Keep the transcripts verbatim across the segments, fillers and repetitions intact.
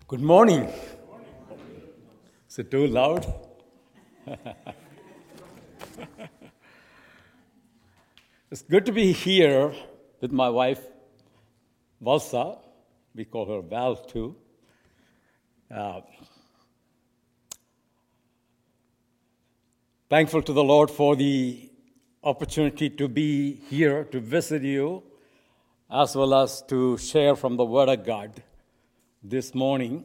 Good morning. Is it too loud? It's good to be here with my wife, Valsa. We call her Val too. Uh, thankful to the Lord for the opportunity to be here to visit you, as well as to share from the Word of God this morning.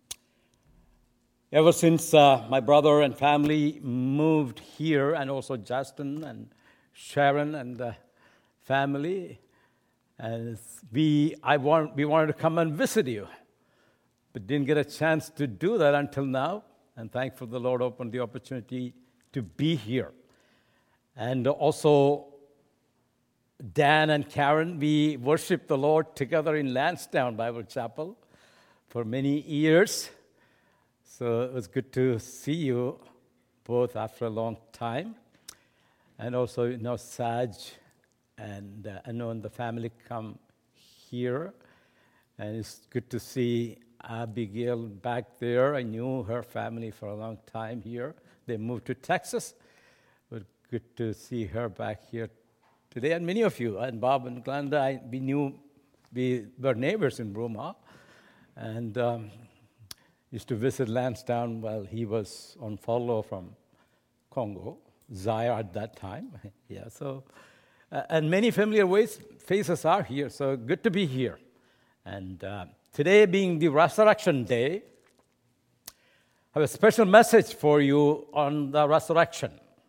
Ever since uh, my brother and family moved here, and also Justin and Sharon and the family, and we I want we wanted to come and visit you, but didn't get a chance to do that until now. And thankful the Lord opened the opportunity to be here. And also, Dan and Karen, we worshiped the Lord together in Lansdowne Bible Chapel for many years. So it was good to see you both after a long time. And also, you know, Saj and uh, Anu and the family come here. And it's good to see Abigail back there. I knew her family for a long time here. They moved to Texas. But good to see her back here today. And many of you, and Bob and Glenda, I, we knew, we were neighbors in Bruma. And um, used to visit Lansdowne while he was on furlough from Congo, Zaire at that time. yeah, so, uh, and many familiar ways, faces are here, so good to be here. And uh, today being the Resurrection Day, I have a special message for you on the resurrection.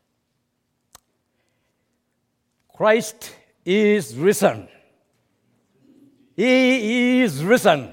Christ is risen. He is risen.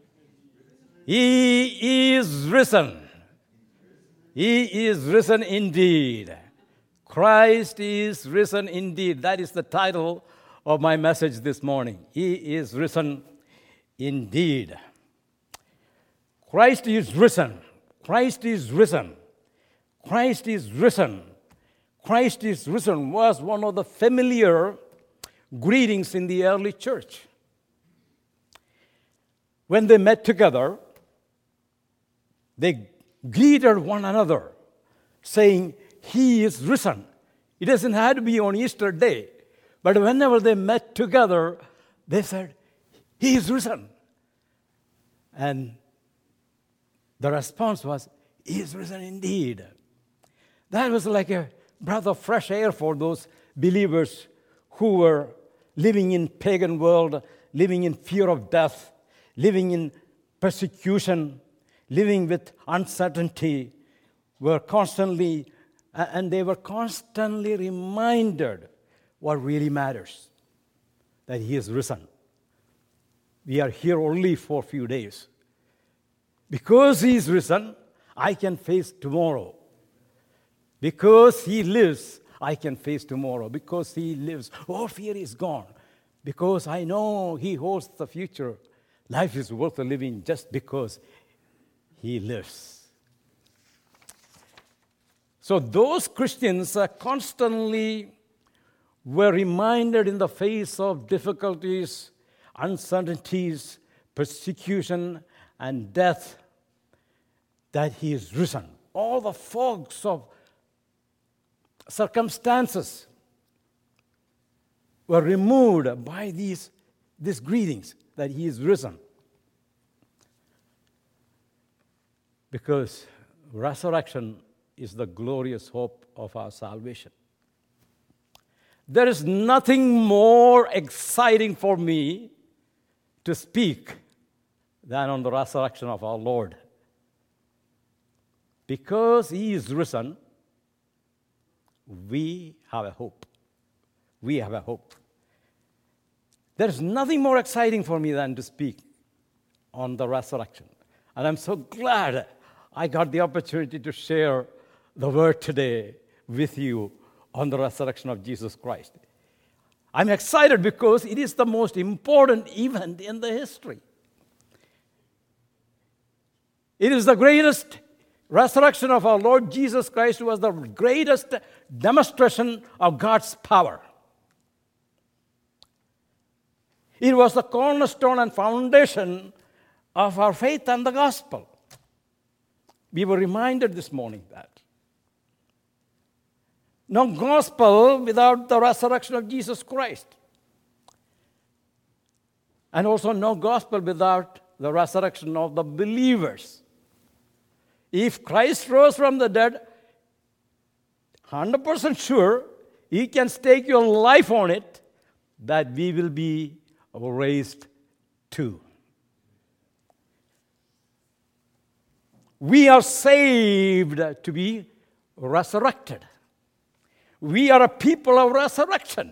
He is risen. He is risen indeed. Christ is risen indeed. That is the title of my message this morning. He is risen indeed. Christ is risen. Christ is risen. Christ is risen. Christ is risen was one of the familiar greetings in the early church. When they met together, they greeted one another, saying, He is risen. It doesn't have to be on Easter Day. But whenever they met together, they said, He is risen. And the response was, He is risen indeed. That was like a breath of fresh air for those believers who were living in pagan world, living in fear of death, living in persecution, living with uncertainty, were constantly, and they were constantly reminded what really matters, that He is risen. We are here only for a few days. Because He is risen, I can face tomorrow. Because He lives, I can face tomorrow. Because He lives, all fear is gone. Because I know He holds the future. Life is worth living just because He lives. So those Christians uh, constantly were reminded in the face of difficulties, uncertainties, persecution, and death that He is risen. All the fogs of circumstances were removed by these, these greetings that He is risen. Because resurrection is the glorious hope of our salvation. There is nothing more exciting for me to speak than on the resurrection of our Lord. Because He is risen, we have a hope. We have a hope. There is nothing more exciting for me than to speak on the resurrection. And I'm so glad I got the opportunity to share the word today with you on the resurrection of Jesus Christ. I'm excited because it is the most important event in the history. It is the greatest resurrection of our Lord Jesus Christ was the greatest demonstration of God's power. It was the cornerstone and foundation of our faith and the gospel. We were reminded this morning that. No gospel without the resurrection of Jesus Christ. And also no gospel without the resurrection of the believers. If Christ rose from the dead, one hundred percent sure, He can stake your life on it, that we will be raised too. We are saved to be resurrected. We are a people of resurrection.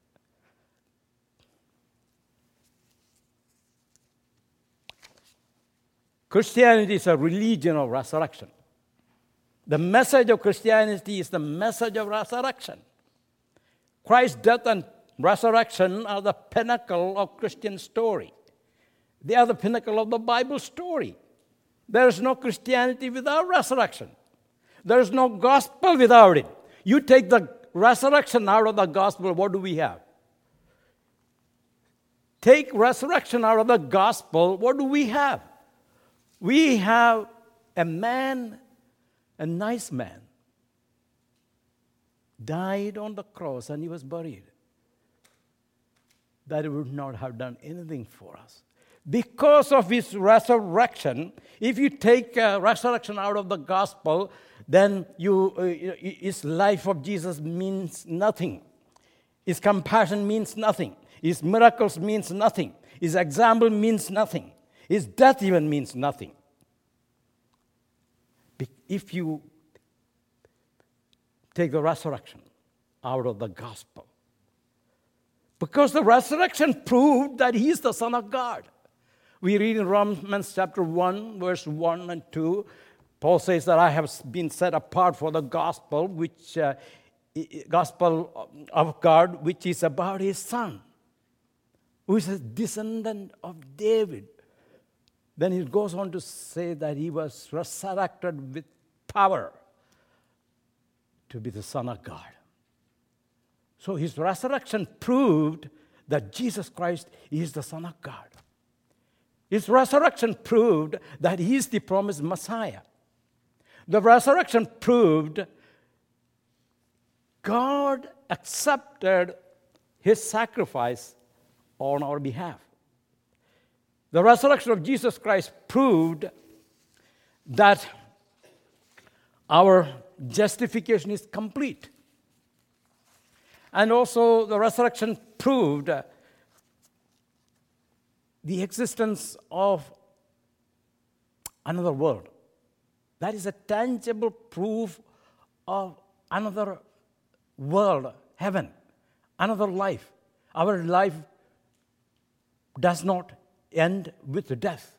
Christianity is a religion of resurrection. The message of Christianity is the message of resurrection. Christ's death and resurrection are the pinnacle of Christian story. They are the pinnacle of the Bible story. There is no Christianity without resurrection. There is no gospel without it. You take the resurrection out of the gospel, what do we have? Take resurrection out of the gospel, what do we have? We have a man, a nice man, died on the cross and he was buried. That he would not have done anything for us. Because of his resurrection, if you take uh, resurrection out of the gospel, then you, uh, his life of Jesus means nothing. His compassion means nothing. His miracles means nothing. His example means nothing. His death even means nothing. If you take the resurrection out of the gospel. Because the resurrection proved that he is the Son of God. We read in Romans chapter one, verse one and two, Paul says that I have been set apart for the gospel, which uh, gospel of God, which is about his Son, who is a descendant of David. Then he goes on to say that he was resurrected with power to be the Son of God. So his resurrection proved that Jesus Christ is the Son of God. His resurrection proved that he is the promised Messiah. The resurrection proved God accepted his sacrifice on our behalf. The resurrection of Jesus Christ proved that our justification is complete. And also the resurrection proved the existence of another world. That is a tangible proof of another world, heaven, another life. Our life does not end with death.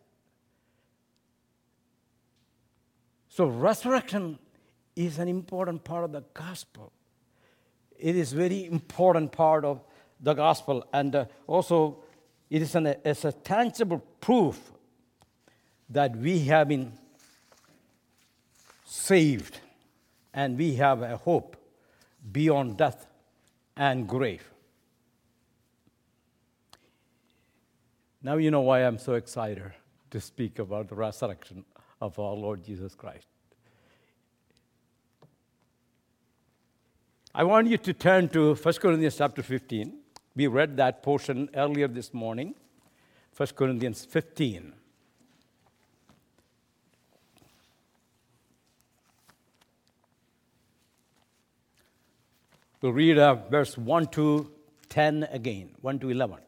So resurrection is an important part of the gospel. It is a very important part of the gospel, and uh, also it is an, it's a tangible proof that we have been saved and we have a hope beyond death and grave. Now you know why I'm so excited to speak about the resurrection of our Lord Jesus Christ. I want you to turn to First Corinthians chapter fifteen. We read that portion earlier this morning, First Corinthians fifteen. We'll read uh, verse one to ten again, one to eleven.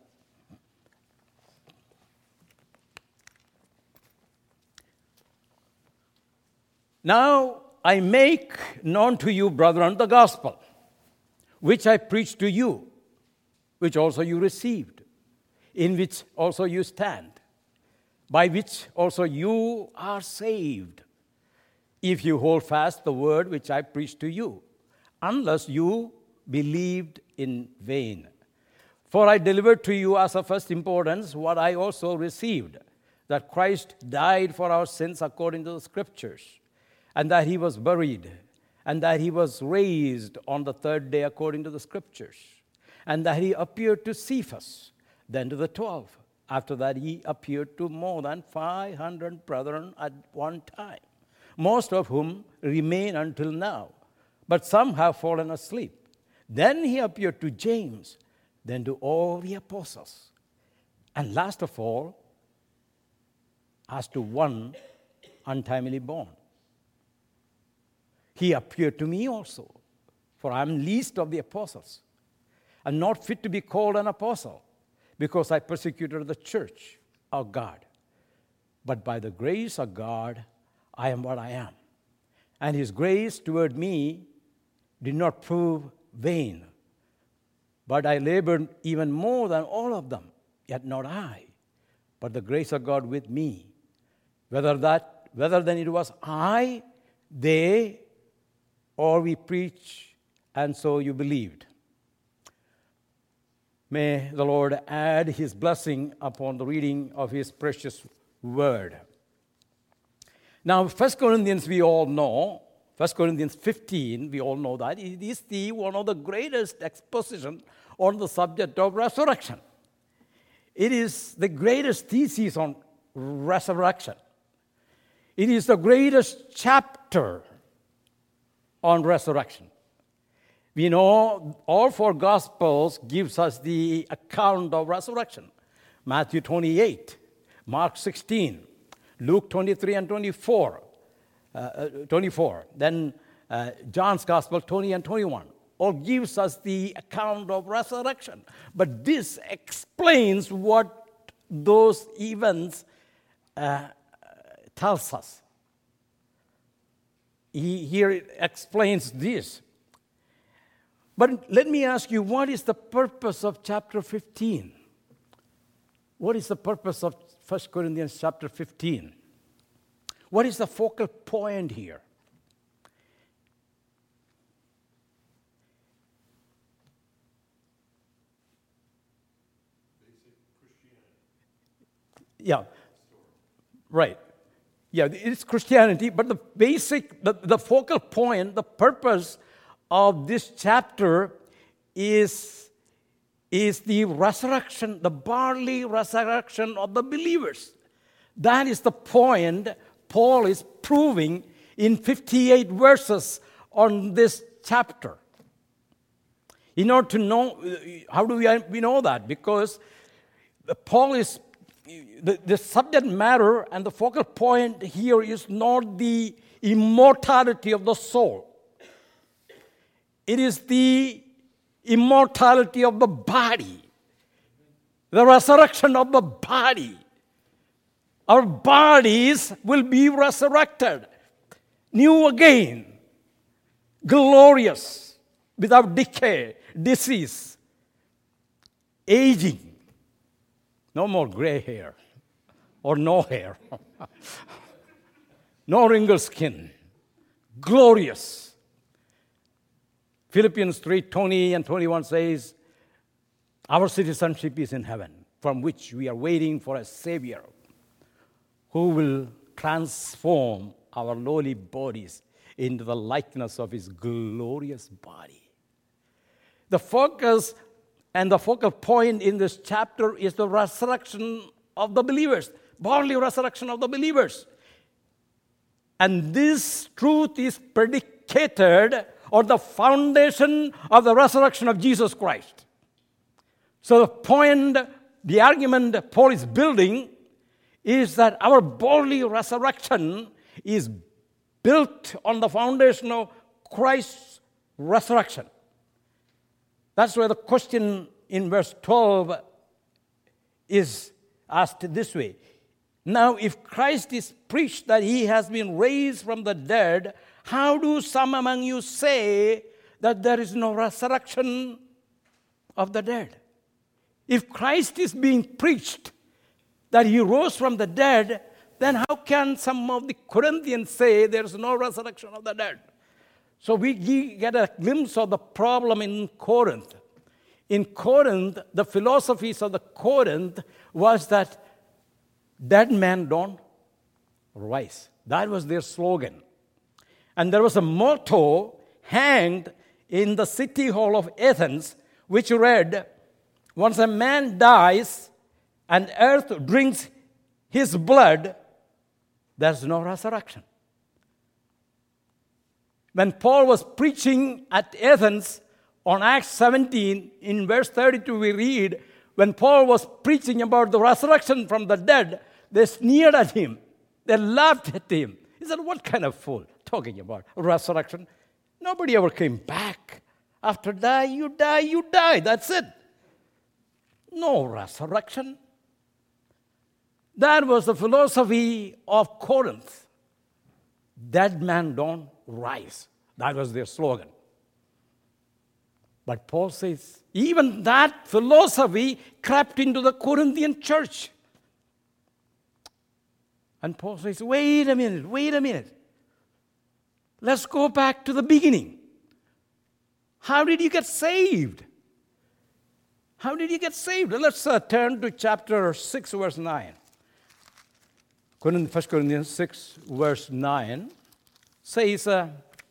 Now I make known to you, brethren, the gospel, which I preached to you, which also you received, in which also you stand, by which also you are saved, if you hold fast the word which I preached to you, unless you believed in vain. For I delivered to you as of first importance what I also received, that Christ died for our sins according to the Scriptures, and that he was buried, and that he was raised on the third day according to the Scriptures, and that he appeared to Cephas, then to the twelve. After that, he appeared to more than five hundred brethren at one time, most of whom remain until now, but some have fallen asleep. Then he appeared to James, then to all the apostles. And last of all, as to one untimely born. He appeared to me also, for I am least of the apostles, and not fit to be called an apostle, because I persecuted the church of God. But by the grace of God, I am what I am. And his grace toward me did not prove vain. But I labored even more than all of them, yet not I, but the grace of God with me. Whether that, whether then it was I, they, or we preach, and so you believed. May the Lord add his blessing upon the reading of his precious word. Now, First Corinthians, we all know, First Corinthians fifteen, we all know that it is the one of the greatest exposition on the subject of resurrection. It is the greatest thesis on resurrection. It is the greatest chapter on resurrection. We know all four Gospels gives us the account of resurrection. Matthew twenty-eight, Mark sixteen, Luke twenty-three and twenty-four, uh, twenty-four. Then uh, John's Gospel twenty and twenty-one. All gives us the account of resurrection. But this explains what those events uh, tells us. He, here it explains this. But let me ask you, what is the purpose of chapter fifteen? What is the purpose of First Corinthians chapter fifteen? What is the focal point here? Basic Christianity. Yeah, right. Yeah, it's Christianity, but the basic, the, the focal point, the purpose of this chapter is, is the resurrection, the bodily resurrection of the believers. That is the point Paul is proving in fifty-eight verses on this chapter. In order to know, how do we, we know that? Because Paul is, the, the subject matter and the focal point here is not the immortality of the soul. It is the immortality of the body, the resurrection of the body. Our bodies will be resurrected, new again, glorious, without decay, disease, aging. No more gray hair or no hair, no wrinkled skin, glorious. Philippians three twenty and twenty-one says, our citizenship is in heaven, from which we are waiting for a Savior who will transform our lowly bodies into the likeness of his glorious body. The focus and the focal point in this chapter is the resurrection of the believers, bodily resurrection of the believers. And this truth is predicated on the foundation of the resurrection of Jesus Christ. So the point, the argument Paul is building is that our bodily resurrection is built on the foundation of Christ's resurrection. That's why the question in verse twelve is asked this way. Now, if Christ is preached that he has been raised from the dead, how do some among you say that there is no resurrection of the dead? If Christ is being preached that he rose from the dead, then how can some of the Corinthians say there is no resurrection of the dead? So we get a glimpse of the problem in Corinth. In Corinth, the philosophies of the Corinth was that dead men don't rise. That was their slogan. And there was a motto hanged in the city hall of Athens, which read, once a man dies, and earth drinks his blood, there's no resurrection. When Paul was preaching at Athens on Acts seventeen, in verse thirty-two, we read, when Paul was preaching about the resurrection from the dead, they sneered at him. They laughed at him. He said, what kind of fool talking about resurrection? Nobody ever came back. After die, you die, you die. That's it. No resurrection. That was the philosophy of Corinth. Dead man don't rise. That was their slogan. But Paul says, even that philosophy crept into the Corinthian church. And Paul says, wait a minute, wait a minute. Let's go back to the beginning. How did you get saved? How did you get saved? Let's uh, turn to chapter six, verse nine. First Corinthians six, verse nine says, uh,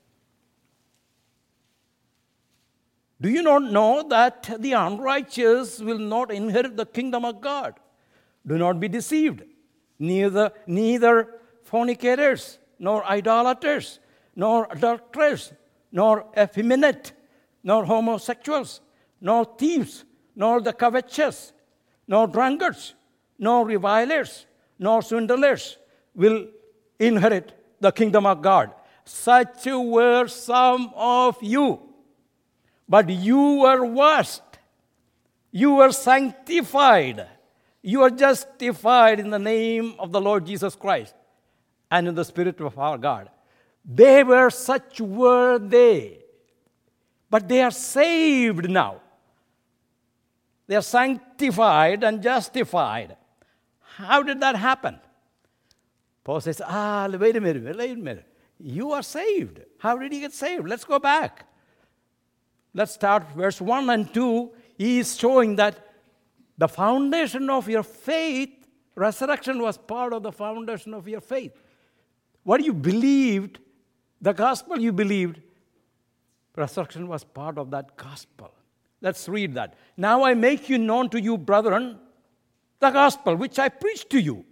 do you not know that the unrighteous will not inherit the kingdom of God? Do not be deceived. Neither, neither fornicators, nor idolaters, nor adulterers, nor effeminate, nor homosexuals, nor thieves, nor the covetous, nor drunkards, nor revilers, nor swindlers will inherit the kingdom of God. Such were some of you. But you were washed. You were sanctified. You are justified in the name of the Lord Jesus Christ and in the Spirit of our God. They were, such were they. But they are saved now. They are sanctified and justified. How did that happen? Paul says, ah, wait a minute, wait a minute. You are saved. How did you get saved? Let's go back. Let's start verse one and two. He is showing that the foundation of your faith, resurrection was part of the foundation of your faith. What you believed, the gospel you believed, resurrection was part of that gospel. Let's read that. Now I make you known to you, brethren, the gospel which I preached to you.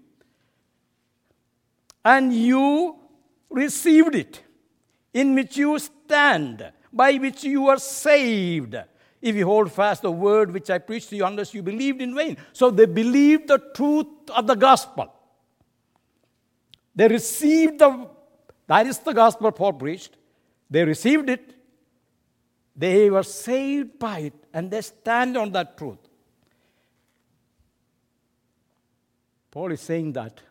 And you received it, in which you stand, by which you are saved, if you hold fast the word which I preached to you, unless you believed in vain. So they believed the truth of the gospel. They received the, that is the gospel Paul preached. They received it. They were saved by it, and they stand on that truth. Paul is saying that,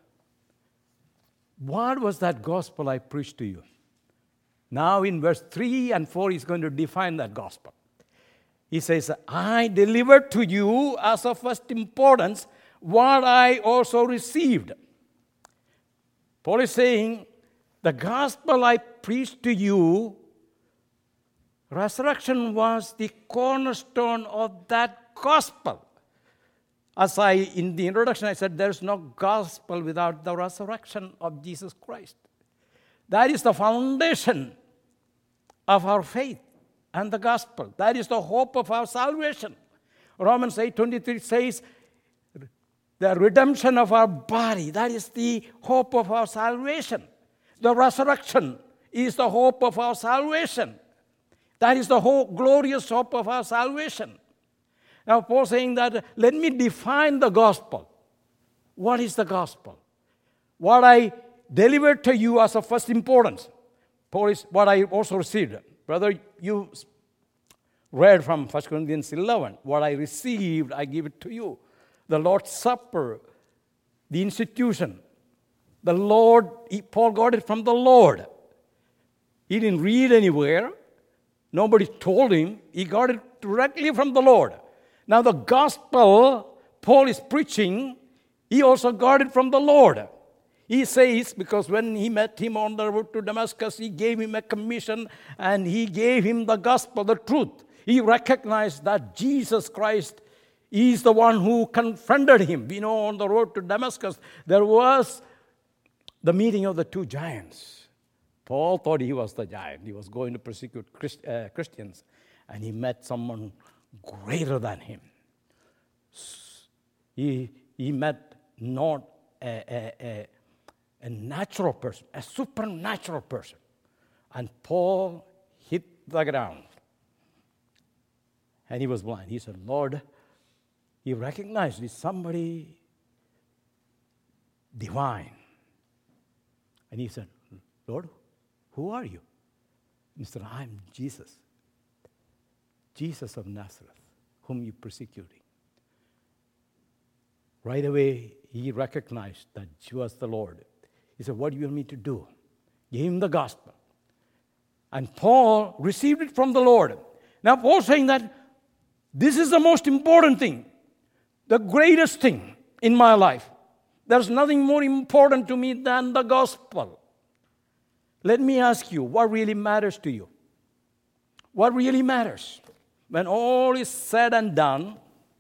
what was that gospel I preached to you? Now in verse three and four, he's going to define that gospel. He says, I delivered to you as of first importance what I also received. Paul is saying, the gospel I preached to you, resurrection was the cornerstone of that gospel. As I, in the introduction, I said, there's no gospel without the resurrection of Jesus Christ. That is the foundation of our faith and the gospel. That is the hope of our salvation. Romans eight twenty-three says, the redemption of our body, that is the hope of our salvation. The resurrection is the hope of our salvation. That is the hope, glorious hope of our salvation. Now, Paul is saying that, let me define the gospel. What is the gospel? What I delivered to you as of first importance. Paul is what I also received. Brother, you read from First Corinthians eleven. What I received, I give it to you. The Lord's Supper, the institution. The Lord, he, Paul got it from the Lord. He didn't read anywhere. Nobody told him. He got it directly from the Lord. Now the gospel Paul is preaching, he also got it from the Lord. He says, because when he met him on the road to Damascus, he gave him a commission and he gave him the gospel, the truth. He recognized that Jesus Christ is the one who confronted him. We know on the road to Damascus, there was the meeting of the two giants. Paul thought he was the giant. He was going to persecute Christ, uh, Christians. And he met someone greater than him. He, he met not a, a, a, a natural person, a supernatural person. And Paul hit the ground. And he was blind. He said, Lord, he recognized it's somebody divine. And he said, Lord, who are you? And he said, I'm Jesus. Jesus of Nazareth, whom you're persecuting. Right away, he recognized that she was the Lord. He said, what do you want me to do? Give him the gospel. And Paul received it from the Lord. Now, Paul's saying that this is the most important thing, the greatest thing in my life. There's nothing more important to me than the gospel. Let me ask you, what really matters to you? What really matters? When all is said and done,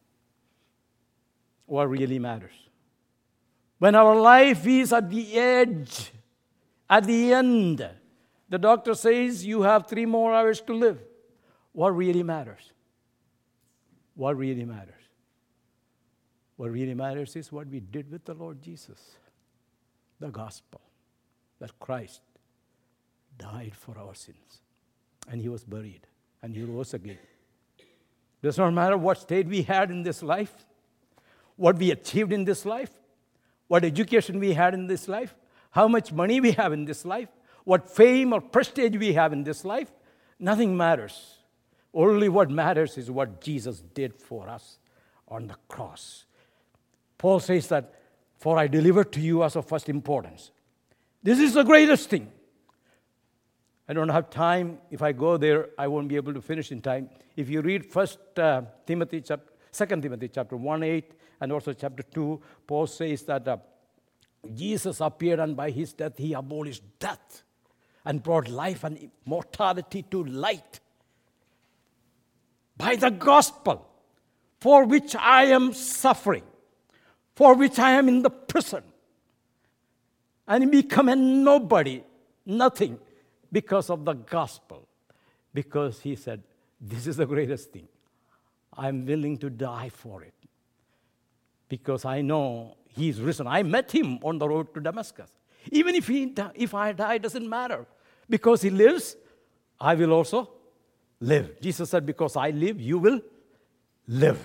what really matters? When our life is at the edge, at the end, the doctor says you have three more hours to live. What really matters? What really matters? What really matters is what we did with the Lord Jesus. The gospel. That Christ died for our sins. And he was buried. And he rose again. Does not matter what state we had in this life, what we achieved in this life, what education we had in this life, how much money we have in this life, what fame or prestige we have in this life. Nothing matters. Only what matters is what Jesus did for us on the cross. Paul says that, for I delivered to you as of first importance. This is the greatest thing. I don't have time. If I go there, I won't be able to finish in time. If you read First uh, Timothy, chapter, Second Timothy, chapter one, eight, and also chapter two, Paul says that uh, Jesus appeared, and by his death he abolished death and brought life and immortality to light. By the gospel, for which I am suffering, for which I am in the prison, and become a nobody, nothing, because of the gospel. Because he said, this is the greatest thing. I'm willing to die for it. Because I know he's risen. I met him on the road to Damascus. Even if he, if I die, doesn't matter. Because he lives, I will also live. Jesus said, because I live, you will live.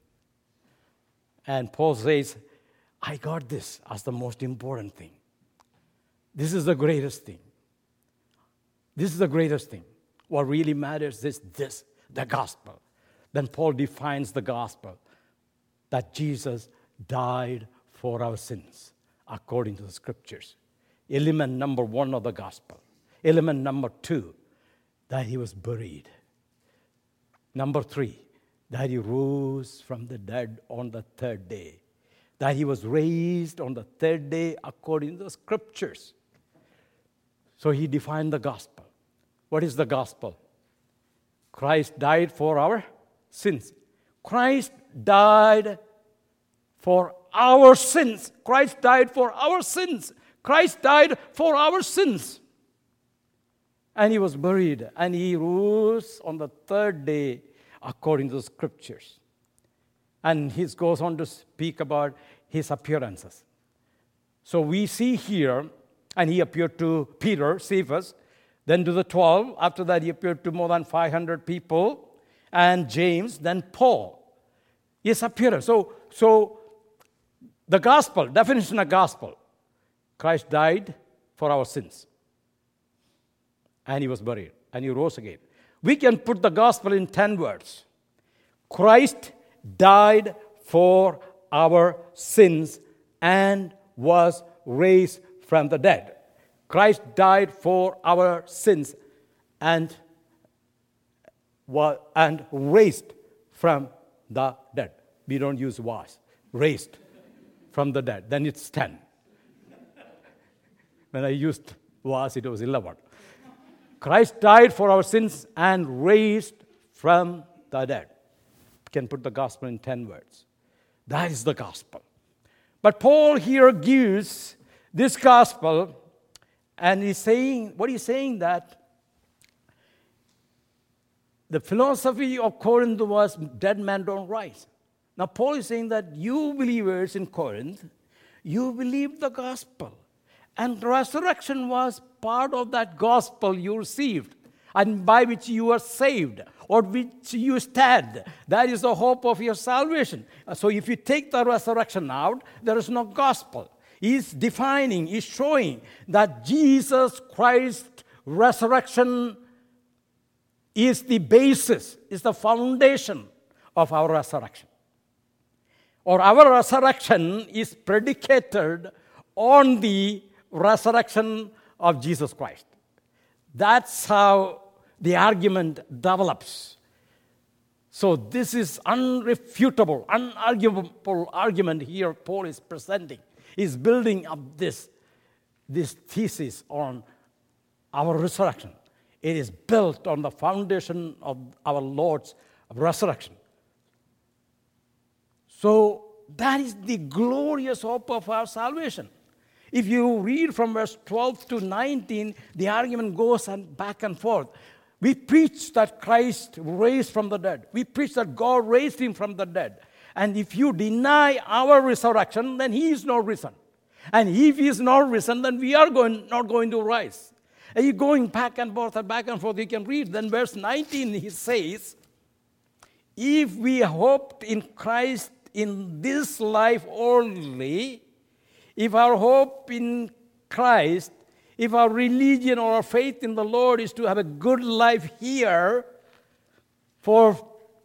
And Paul says, I got this as the most important thing. This is the greatest thing. This is the greatest thing. What really matters is this, the gospel. Then Paul defines the gospel, that Jesus died for our sins, according to the scriptures. Element number one of the gospel. Element number two, that he was buried. Number three, that he rose from the dead on the third day. That he was raised on the third day according to the scriptures. So he defined the gospel. What is the gospel? Christ died for our sins. Christ died for our sins. Christ died for our sins. Christ died for our sins. And he was buried, and he rose on the third day according to the scriptures. And he goes on to speak about his appearances. So we see here, and he appeared to Peter, Cephas, then to the twelve. After that, he appeared to more than five hundred people, and James, then Paul. His appearance. So, so the gospel, definition of gospel, Christ died for our sins. And he was buried, and he rose again. We can put the gospel in ten words. Christ died for our sins and was raised from the dead. Christ died for our sins and was and raised from the dead. We don't use was. Raised from the dead. Then it's ten. When I used was, it was eleven. Christ died for our sins and raised from the dead. You can put the gospel in ten words. That is the gospel. But Paul here gives this gospel, and he's saying, what he's saying that the philosophy of Corinth was dead men don't rise. Now, Paul is saying that you believers in Corinth, you believed the gospel. And resurrection was part of that gospel you received and by which you are saved or which you stand. That is the hope of your salvation. So if you take the resurrection out, there is no gospel. He's defining, he's showing that Jesus Christ's resurrection is the basis, is the foundation of our resurrection. Or our resurrection is predicated on the resurrection of Jesus Christ. That's how the argument develops. So this is unrefutable, unarguable argument here Paul is presenting. He's building up this, this thesis on our resurrection. It is built on the foundation of our Lord's resurrection. So that is the glorious hope of our salvation. If you read from verse twelve to nineteen, the argument goes and back and forth. We preach that Christ raised from the dead. We preach that God raised him from the dead. And if you deny our resurrection, then he is not risen. And if he is not risen, then we are going, not going to rise. And you're going back and forth and back and forth. You can read. Then verse nineteen, he says, if we hoped in Christ in this life only, if our hope in Christ, if our religion or our faith in the Lord is to have a good life here for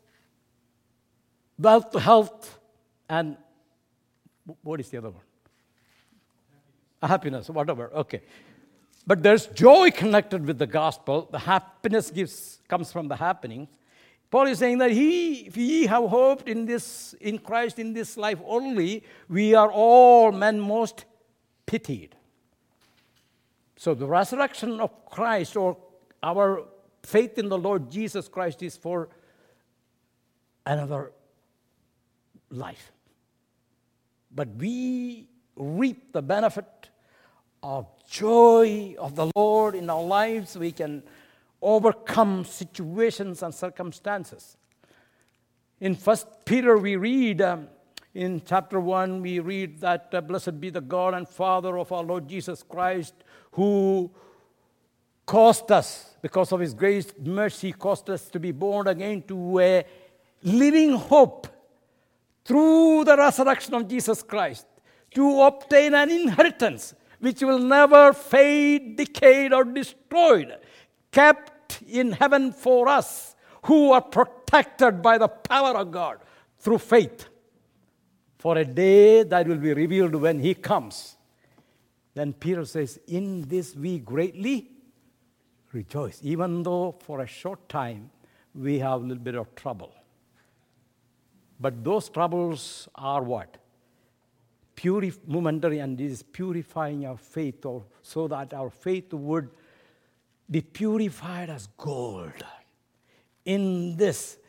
wealth, health, and what is the other one? Happiness, whatever, okay. But there's joy connected with the gospel. The happiness gives, comes from the happenings. Paul is saying that he, if ye have hoped in this, in Christ in this life only, we are all men most pitied. So the resurrection of Christ or our faith in the Lord Jesus Christ is for another life. But we reap the benefit of joy of the Lord in our lives. We can overcome situations and circumstances. In First Peter, we read, um, in chapter one, we read that uh, blessed be the God and Father of our Lord Jesus Christ, who caused us, because of his grace, mercy, caused us to be born again to a living hope through the resurrection of Jesus Christ, to obtain an inheritance which will never fade, decayed, or destroyed, kept in heaven for us who are protected by the power of God through faith for a day that will be revealed when he comes. Then Peter says, in this we greatly rejoice, even though for a short time we have a little bit of trouble. But those troubles are what? Purif- momentary, and it is purifying our faith, or so that our faith would be purified as gold. In this,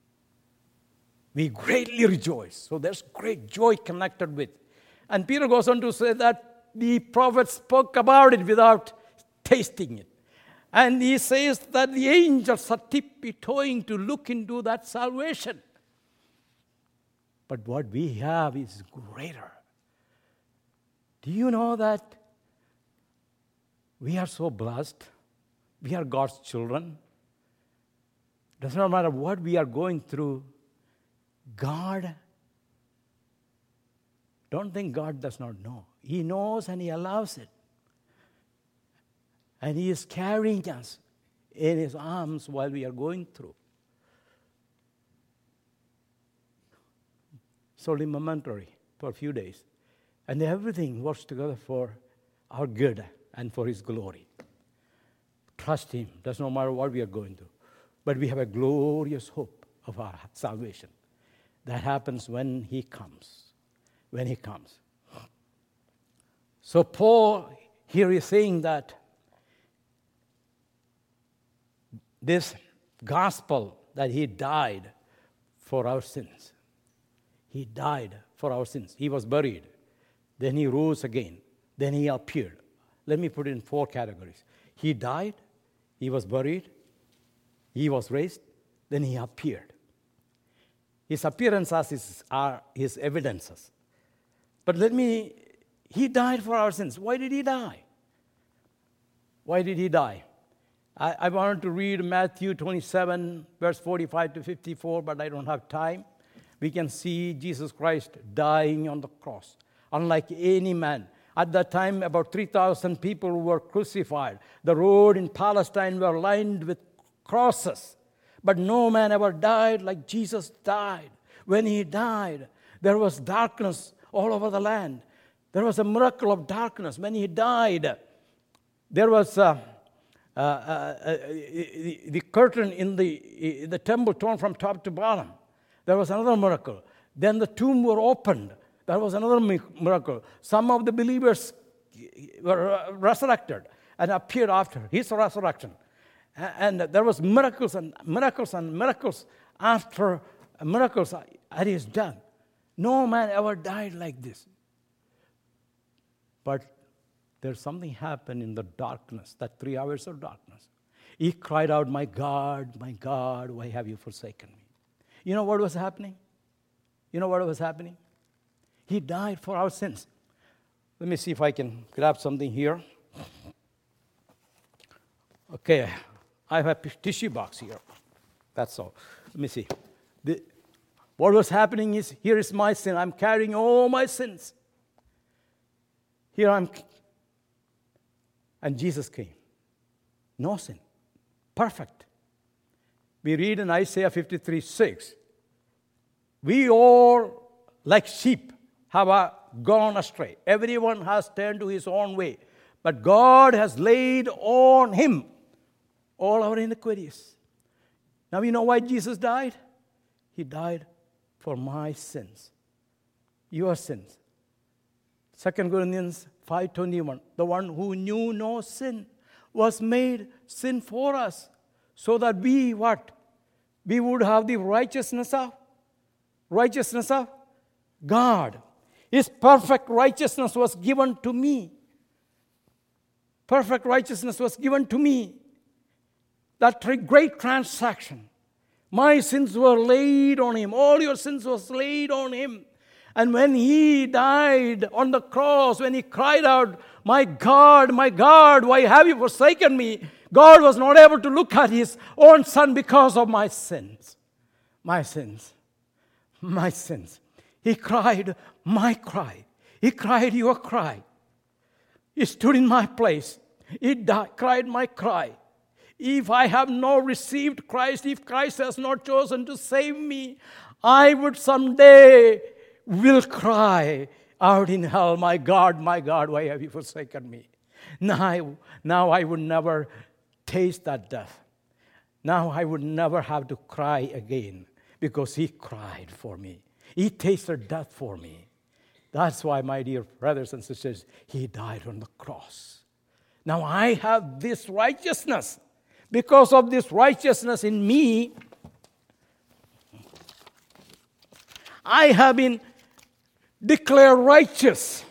we greatly rejoice. So there's great joy connected with. And Peter goes on to say that the prophets spoke about it without tasting it. And he says that the angels are tiptoeing to look into that salvation. But what we have is greater. Do you know that we are so blessed? We are God's children. Does not matter what we are going through. God, don't think God does not know. He knows and he allows it. And he is carrying us in his arms while we are going through. It's only momentary for a few days. And everything works together for our good and for his glory. Trust him. Does not matter what we are going through. But we have a glorious hope of our salvation. That happens when he comes. When he comes. So Paul here is saying that this gospel, that he died for our sins. He died for our sins. He was buried. Then he rose again. Then he appeared. Let me put it in four categories. He died. He was buried. He was raised. Then he appeared. His appearances is, are his evidences. But let me, he died for our sins. Why did he die? Why did he die? I, I wanted to read Matthew twenty-seven, verse forty-five to fifty-four, but I don't have time. We can see Jesus Christ dying on the cross, unlike any man. At that time, about three thousand people were crucified. The road in Palestine were lined with crosses. But no man ever died like Jesus died. When he died, there was darkness all over the land. There was a miracle of darkness. When he died, there was uh, uh, uh, uh, the, the curtain in the, in the temple torn from top to bottom. There was another miracle. Then the tomb were opened. That was another miracle. Some of the believers were resurrected and appeared after his resurrection. And there was miracles and miracles and miracles after miracles at his death. No man ever died like this. But there's something happened in the darkness, that three hours of darkness. He cried out, "My God, my God, why have you forsaken me?" You know what was happening? You know what was happening? He died for our sins. Let me see if I can grab something here. Okay, I have a tissue box here. That's all. Let me see. The, what was happening is, here is my sin. I'm carrying all my sins. Here I'm. And Jesus came. No sin. Perfect. We read in Isaiah fifty-three six. We all, like sheep, have uh, gone astray. Everyone has turned to his own way. But God has laid on him all our iniquities. Now you know why Jesus died? He died for my sins, your sins. Second Corinthians five twenty-one, the one who knew no sin was made sin for us, so that we, what? We would have the righteousness of, righteousness of God. His perfect righteousness was given to me. Perfect righteousness was given to me. That great transaction. My sins were laid on him. All your sins was laid on him. And when he died on the cross, when he cried out, "My God, my God, why have you forsaken me?" God was not able to look at his own son because of my sins. My sins. My sins. He cried my cry. He cried your cry. He stood in my place. He died, cried my cry. If I have not received Christ, if Christ has not chosen to save me, I would someday will cry out in hell, "My God, my God, why have you forsaken me?" Now I, now I would never taste that death. Now I would never have to cry again, because he cried for me. He tasted death for me. That's why, my dear brothers and sisters, he died on the cross. Now I have this righteousness. Because of this righteousness in me, I have been declared righteous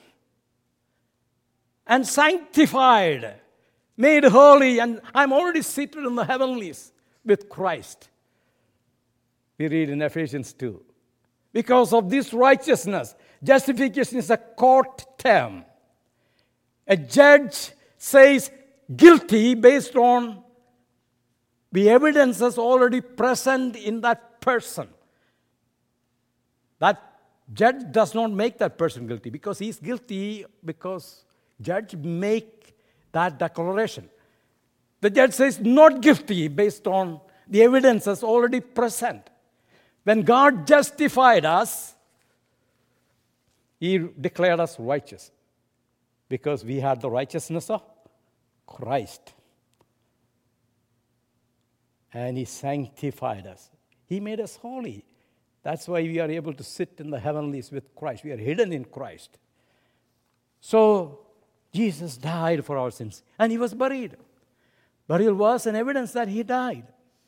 and sanctified, made holy, and I'm already seated in the heavenlies with Christ. We read in Ephesians two. Because of this righteousness, justification is a court term. A judge says guilty based on the evidences already present in that person. That judge does not make that person guilty, because he's guilty because judge make that declaration. The judge says not guilty based on the evidences already present. When God justified us, he declared us righteous because we had the righteousness of Christ. And he sanctified us. He made us holy. That's why we are able to sit in the heavenlies with Christ. We are hidden in Christ. So Jesus died for our sins, and he was buried. Burial was an evidence that he died.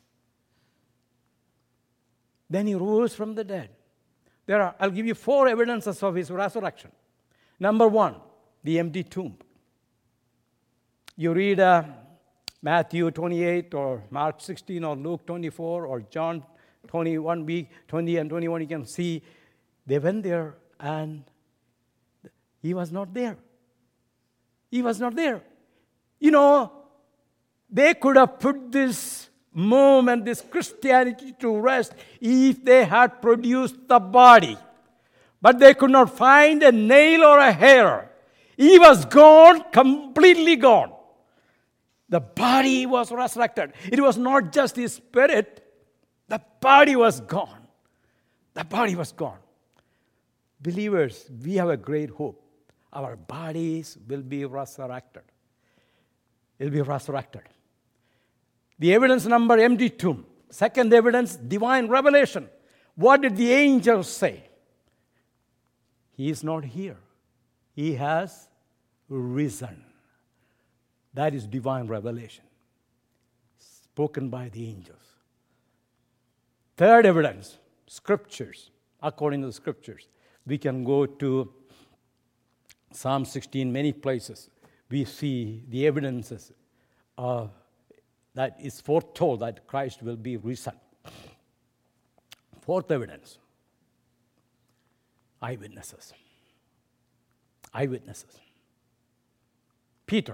Then he rose from the dead. There are, I'll give you four evidences of his resurrection. Number one, the empty tomb. You read uh, Matthew twenty-eight or Mark sixteen or Luke twenty-four or John twenty-one b, twenty and twenty-one, you can see they went there and he was not there. He was not there. You know, they could have put this movement, this Christianity to rest if they had produced the body. But they could not find a nail or a hair. He was gone, completely gone. The body was resurrected. It was not just his spirit. The body was gone. The body was gone. Believers, we have a great hope. Our bodies will be resurrected. It will be resurrected. The evidence number, empty tomb. Second evidence, divine revelation. What did the angels say? He is not here. He has risen. That is divine revelation, spoken by the angels. Third evidence, scriptures. According to the scriptures, we can go to Psalm sixteen, many places. We see the evidences of that is foretold that Christ will be risen. Fourth evidence, eyewitnesses. Eyewitnesses. Peter,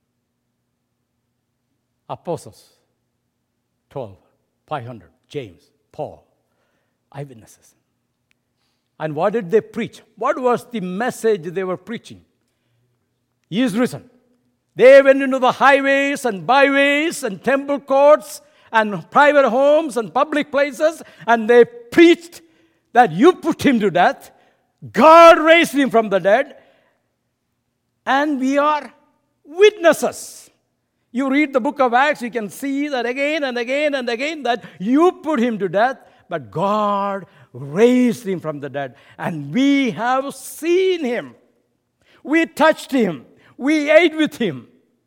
apostles, twelve, five hundred, James, Paul, eyewitnesses. And what did they preach? What was the message they were preaching? He is risen. They went into the highways and byways and temple courts and private homes and public places, and they preached that you put him to death, God raised him from the dead, and we are witnesses. You read the book of Acts, you can see that again and again and again, that you put him to death, but God raised him from the dead, and we have seen him. We touched him. We ate with him.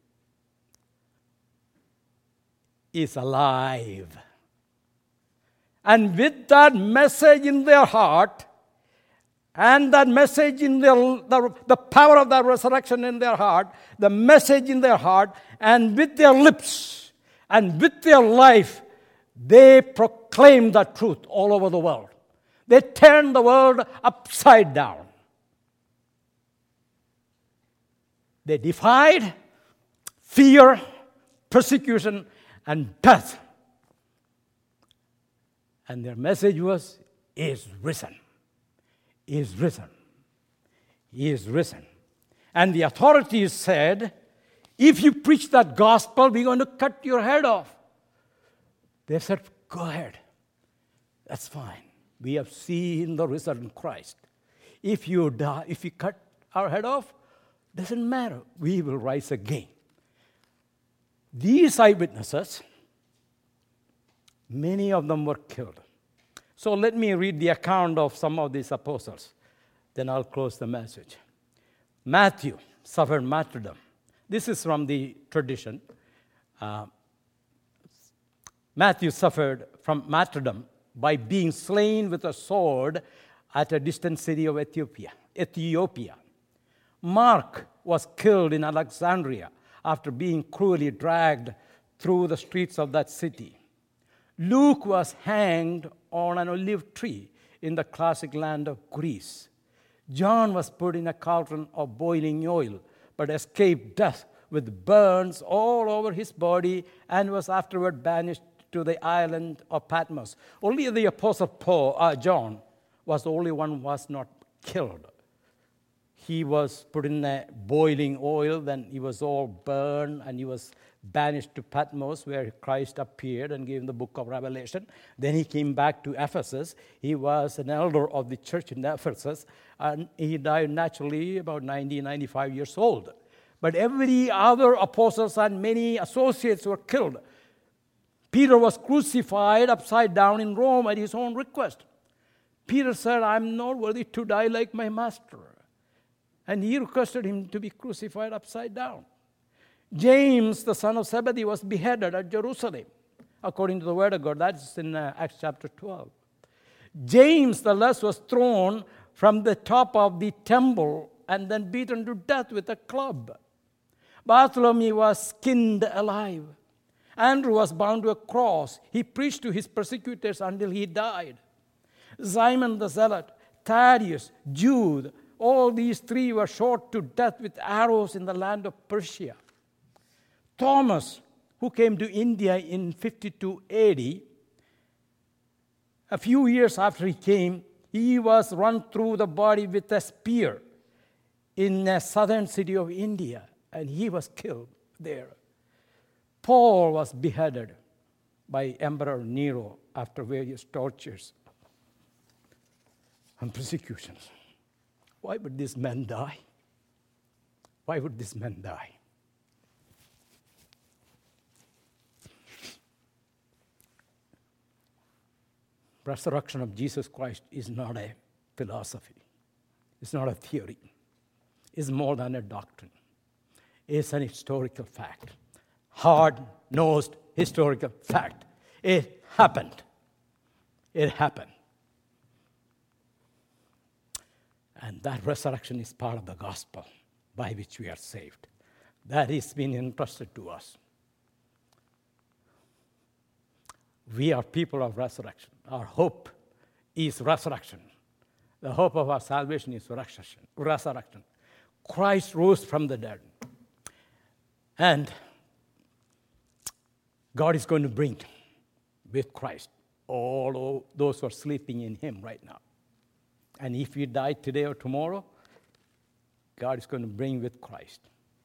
He is alive. And with that message in their heart, and that message in their, the, the power of that resurrection in their heart, the message in their heart, and with their lips, and with their life, they proclaimed the truth all over the world. They turned the world upside down. They defied fear, persecution, and death. And their message was, He is risen. He is risen. He is risen. And the authorities said, if you preach that gospel, we're going to cut your head off. They said, go ahead. That's fine. We have seen the risen Christ. If you die, if you cut our head off, doesn't matter. We will rise again. These eyewitnesses, many of them were killed. So let me read the account of some of these apostles. Then I'll close the message. Matthew suffered martyrdom. This is from the tradition. Uh, Matthew suffered from martyrdom by being slain with a sword at a distant city of Ethiopia. Ethiopia. Mark was killed in Alexandria after being cruelly dragged through the streets of that city. Luke was hanged on an olive tree in the classic land of Greece. John was put in a cauldron of boiling oil, but escaped death with burns all over his body and was afterward banished to the island of Patmos. Only the Apostle Paul, uh, John was the only one who was not killed. He was put in a boiling oil, then he was all burned, and he was banished to Patmos, where Christ appeared and gave him the book of Revelation. Then he came back to Ephesus. He was an elder of the church in Ephesus, and he died naturally about ninety, ninety-five years old. But every other apostles and many associates were killed. Peter was crucified upside down in Rome at his own request. Peter said, I'm not worthy to die like my master. And he requested him to be crucified upside down. James, the son of Zebedee, was beheaded at Jerusalem, according to the word of God. That's in uh, Acts chapter twelve. James, the less, was thrown from the top of the temple and then beaten to death with a club. Bartholomew was skinned alive. Andrew was bound to a cross. He preached to his persecutors until he died. Simon the Zealot, Thaddeus, Jude, all these three were shot to death with arrows in the land of Persia. Thomas, who came to India in fifty-two A D, a few years after he came, he was run through the body with a spear in a southern city of India, and he was killed there. Paul was beheaded by Emperor Nero after various tortures and persecutions. Why would these men die? Why would these men die? Resurrection of Jesus Christ is not a philosophy. It's not a theory. It's more than a doctrine. It's an historical fact. Hard-nosed historical fact. It happened. It happened. And that resurrection is part of the gospel by which we are saved. That has been entrusted to us. We are people of resurrection. Our hope is resurrection. The hope of our salvation is resurrection. Resurrection. Christ rose from the dead. And God is going to bring with Christ all those who are sleeping in him right now. And if you die today or tomorrow, God is going to bring with Christ.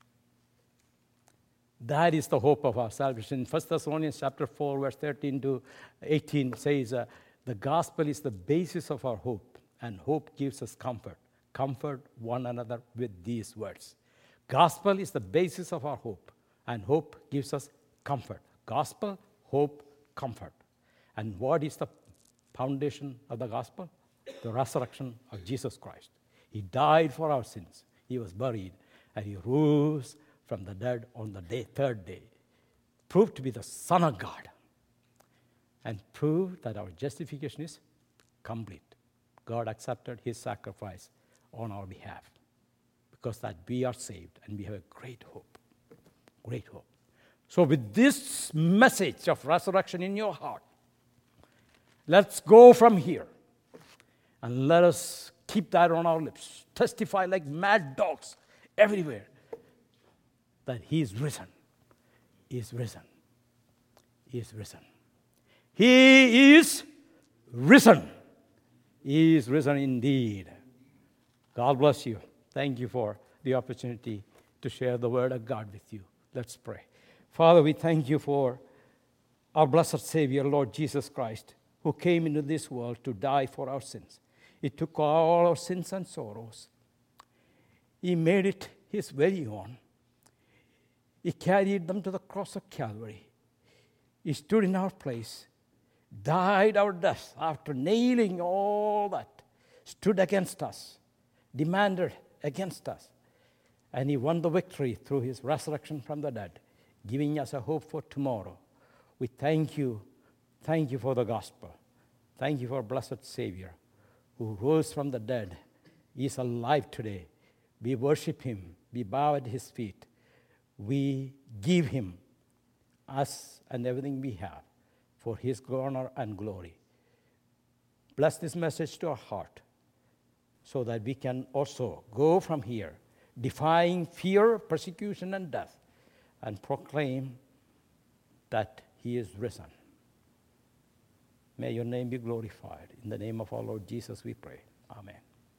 That is the hope of our salvation. First Thessalonians chapter four, verse thirteen to eighteen says, uh, the gospel is the basis of our hope, and hope gives us comfort. Comfort one another with these words. Gospel is the basis of our hope, and hope gives us comfort. Gospel, hope, comfort. And what is the foundation of the gospel? The resurrection of Jesus Christ. He died for our sins. He was buried, and he rose from the dead on the day, third day, proved to be the Son of God, and proved that our justification is complete. God accepted his sacrifice on our behalf, because that we are saved and we have a great hope, great hope. So with this message of resurrection in your heart, let's go from here and let us keep that on our lips. Testify like mad dogs everywhere that he is risen. He is risen. He is risen. He is risen. He is risen indeed. God bless you. Thank you for the opportunity to share the word of God with you. Let's pray. Father, we thank you for our blessed Savior, Lord Jesus Christ, who came into this world to die for our sins. He took all our sins and sorrows. He made it his very own. He carried them to the cross of Calvary. He stood in our place, died our death after nailing all that stood against us, demanded against us. And he won the victory through his resurrection from the dead, giving us a hope for tomorrow. We thank you. Thank you for the gospel. Thank you for blessed Savior who rose from the dead. He is alive today. We worship him. We bow at his feet. We give him us and everything we have for his honor and glory. Bless this message to our heart so that we can also go from here defying fear, persecution, and death, and proclaim that he is risen. May your name be glorified. In the name of our Lord Jesus we pray. Amen.